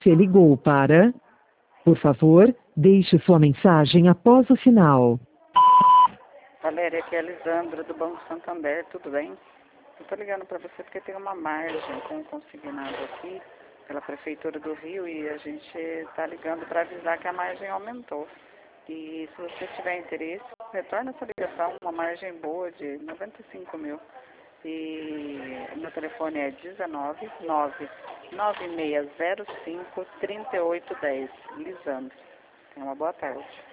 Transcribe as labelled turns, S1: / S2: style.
S1: Você ligou para... Por favor, deixe sua mensagem após o sinal.
S2: Valéria, aqui é a Lisandra do Banco Santander, tudo bem? Eu tô ligando para você porque tem uma margem com um consignado aqui pela Prefeitura do Rio e a gente está ligando para avisar que a margem aumentou. E se você tiver interesse, retorna essa ligação, uma margem boa de 95 mil. E meu telefone é 19996053810. Lisandro. Tenha uma boa tarde.